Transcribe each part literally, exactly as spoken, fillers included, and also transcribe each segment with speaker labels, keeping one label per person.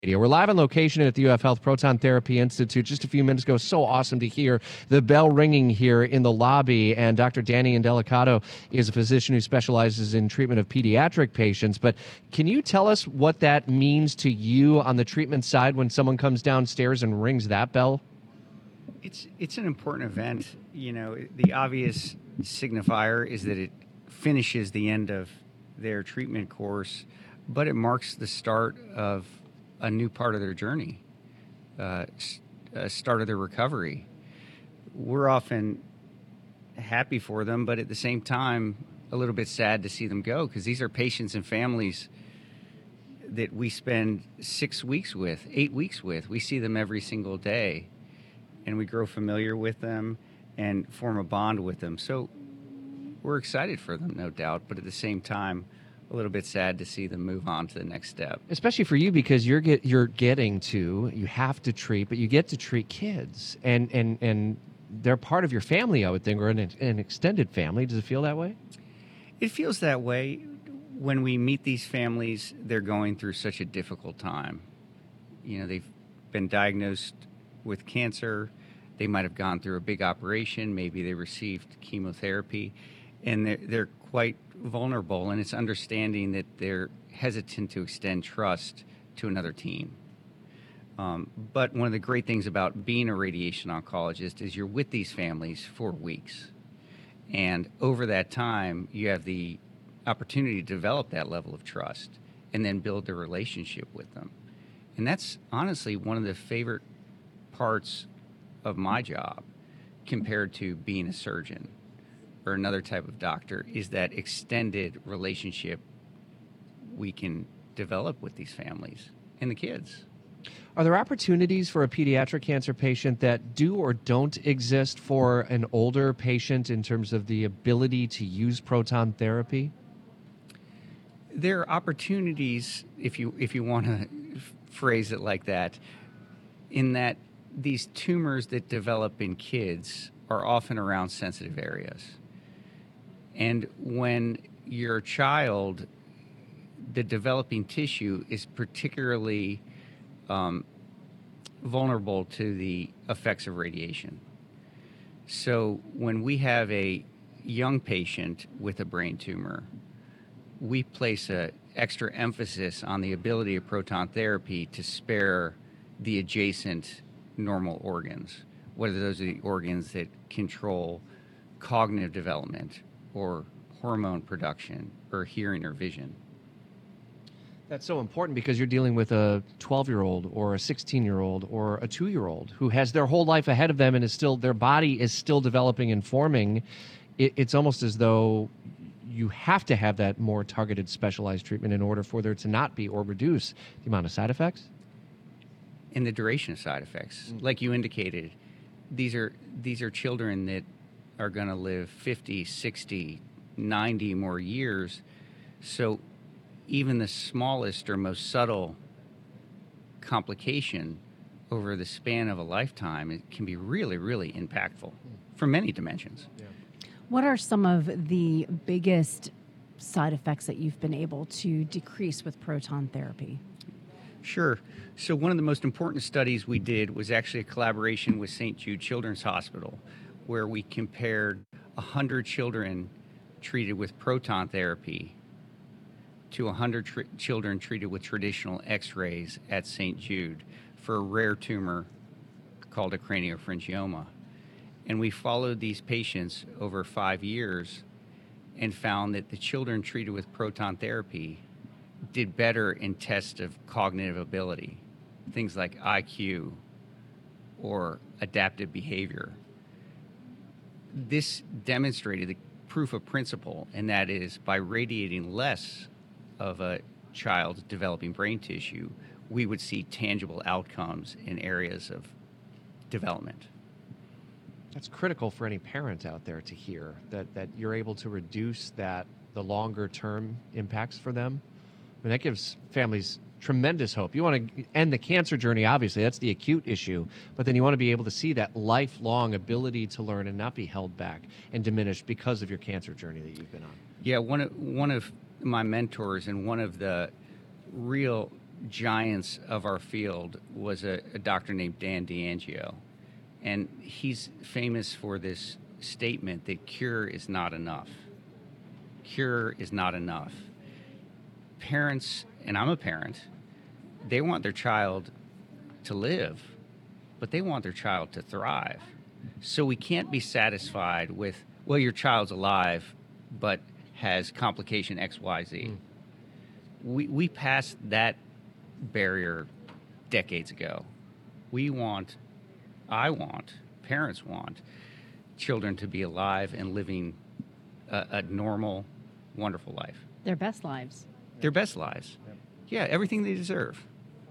Speaker 1: We're live on location at the U F Health Proton Therapy Institute. Just a few minutes ago, so awesome to hear the bell ringing here in the lobby. And Doctor Danny Indelicato is a physician who specializes in treatment of pediatric patients. But can you tell us what that means to you on the treatment side when someone comes downstairs and rings that bell?
Speaker 2: It's it's an important event. You know, the obvious signifier is that it finishes the end of their treatment course, but it marks the start of a new part of their journey, uh, a start of their recovery. We're often happy for them, but at the same time, a little bit sad to see them go, because these are patients and families that we spend six weeks with, eight weeks with. We see them every single day, and we grow familiar with them and form a bond with them. So we're excited for them, no doubt, but at the same time, a little bit sad to see them move on to the next step.
Speaker 1: Especially for you, because you're get you're getting to you have to treat, but you get to treat kids, and and and they're part of your family, I would think, or an, an extended family. Does it feel that way?
Speaker 2: It feels that way. When we meet these families, they're going through such a difficult time. You know, they've been diagnosed with cancer. They might have gone through a big operation. Maybe they received chemotherapy, and they're, they're quite vulnerable, and it's understanding that they're hesitant to extend trust to another team. Um, but one of the great things about being a radiation oncologist is you're with these families for weeks. And over that time, you have the opportunity to develop that level of trust and then build a relationship with them. And that's honestly one of the favorite parts of my job compared to being a surgeon or another type of doctor, is that extended relationship we can develop with these families and the kids.
Speaker 1: Are there opportunities for a pediatric cancer patient that do or don't exist for an older patient in terms of the ability to use proton therapy?
Speaker 2: There are opportunities, if you if you want to phrase it like that, in that these tumors that develop in kids are often around sensitive areas. And when you're a child, the developing tissue is particularly um, vulnerable to the effects of radiation. So when we have a young patient with a brain tumor, we place an extra emphasis on the ability of proton therapy to spare the adjacent normal organs, whether those are the organs that control cognitive development or hormone production or hearing or vision.
Speaker 1: That's so important, because you're dealing with a twelve-year-old or a sixteen-year-old or a two-year-old who has their whole life ahead of them and is still, their body is still developing and forming. It, it's almost as though you have to have that more targeted, specialized treatment in order for there to not be or reduce the amount of side effects.
Speaker 2: And the duration of side effects. Mm-hmm. Like you indicated, these are these are children that are going to live fifty, sixty, ninety more years. So even the smallest or most subtle complication over the span of a lifetime, it can be really, really impactful from many dimensions.
Speaker 3: Yeah. What are some of the biggest side effects that you've been able to decrease with proton therapy?
Speaker 2: Sure. So one of the most important studies we did was actually a collaboration with Saint Jude Children's Hospital, where we compared one hundred children treated with proton therapy to one hundred tr- children treated with traditional X-rays at Saint Jude for a rare tumor called a craniopharyngioma. And we followed these patients over five years and found that the children treated with proton therapy did better in tests of cognitive ability, things like I Q or adaptive behavior. This demonstrated the proof of principle, and that is by radiating less of a child's developing brain tissue, we would see tangible outcomes in areas of development.
Speaker 1: That's critical for any parent out there to hear, that, that you're able to reduce that, the longer term impacts for them. I mean, that gives families tremendous hope. You want to end the cancer journey, obviously, that's the acute issue, but then you want to be able to see that lifelong ability to learn and not be held back and diminished because of your cancer journey that you've been on.
Speaker 2: Yeah, one of, one of my mentors and one of the real giants of our field was a, a doctor named Dan DeAngio. And he's famous for this statement that cure is not enough. Cure is not enough. Parents, and I'm a parent, they want their child to live, but they want their child to thrive. So we can't be satisfied with, well, your child's alive, but has complication X Y Z. Mm. We, we passed that barrier decades ago. We want I want, parents want, children to be alive and living a, a normal, wonderful life.
Speaker 3: Their best lives.
Speaker 2: Their best lives. Yep. Yeah, everything they deserve.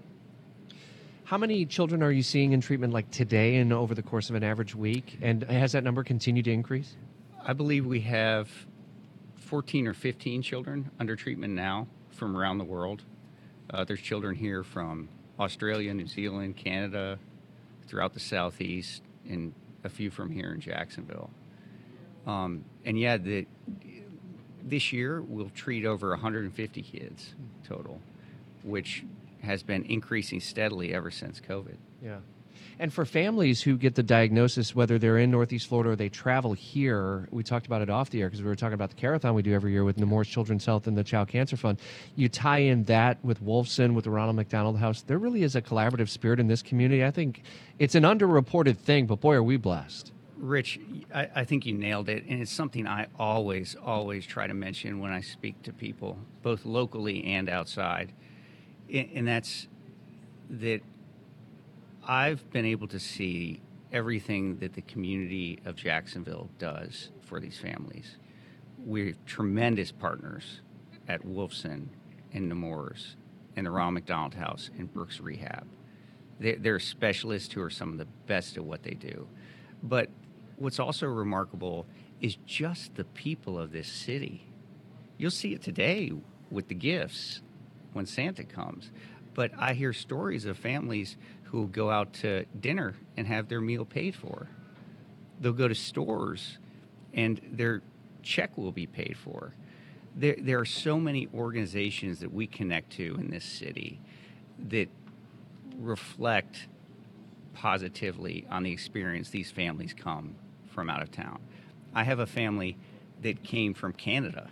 Speaker 1: How many children are you seeing in treatment like today and over the course of an average week? And has that number continued to increase?
Speaker 2: I believe we have fourteen or fifteen children under treatment now from around the world. Uh, there's children here from Australia, New Zealand, Canada, throughout the Southeast, and a few from here in Jacksonville. Um, and yeah, the, this year we'll treat over one hundred fifty kids total, which has been increasing steadily ever since COVID.
Speaker 1: Yeah. And for families who get the diagnosis, whether they're in Northeast Florida or they travel here, we talked about it off the air because we were talking about the Carathon we do every year with Nemours Children's Health and the Child Cancer Fund. You tie in that with Wolfson, with the Ronald McDonald House. There really is a collaborative spirit in this community. I think it's an underreported thing, but boy, are we blessed.
Speaker 2: Rich, I, I think you nailed it, and it's something I always, always try to mention when I speak to people, both locally and outside, and that's that I've been able to see everything that the community of Jacksonville does for these families. We're tremendous partners at Wolfson and Nemours and the Ronald McDonald House and Brooks Rehab. They're, they're specialists who are some of the best at what they do. But what's also remarkable is just the people of this city. You'll see it today with the gifts when Santa comes. But I hear stories of families who will go out to dinner and have their meal paid for. They'll go to stores and their check will be paid for. There, there are so many organizations that we connect to in this city that reflect positively on the experience these families come from out of town. I have a family that came from Canada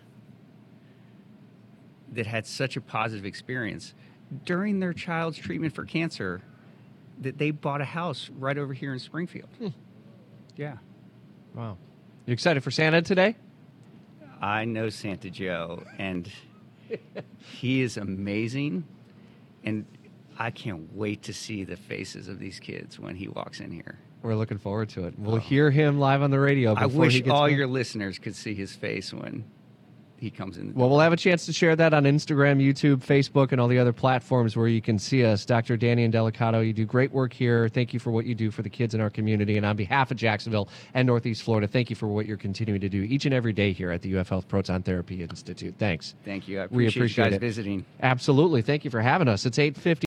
Speaker 2: that had such a positive experience during their child's treatment for cancer that they bought a house right over here in Springfield.
Speaker 1: Hmm.
Speaker 2: Yeah.
Speaker 1: Wow. You excited for Santa today?
Speaker 2: I know Santa Joe, and he is amazing, and I can't wait to see the faces of these kids when he walks in here.
Speaker 1: We're looking forward to it. We'll oh. hear him live on the radio before
Speaker 2: I wish
Speaker 1: he gets
Speaker 2: all
Speaker 1: back.
Speaker 2: your listeners could see his face when he comes in the door.
Speaker 1: Well, we'll have a chance to share that on Instagram, YouTube, Facebook, and all the other platforms where you can see us. Doctor Danny Indelicato, you do great work here. Thank you for what you do for the kids in our community. And on behalf of Jacksonville and Northeast Florida, thank you for what you're continuing to do each and every day here at the U F Health Proton Therapy Institute. Thanks.
Speaker 2: Thank you. I
Speaker 1: We
Speaker 2: appreciate,
Speaker 1: appreciate
Speaker 2: you guys
Speaker 1: it.
Speaker 2: visiting.
Speaker 1: Absolutely. Thank you for having us. It's eight fifty.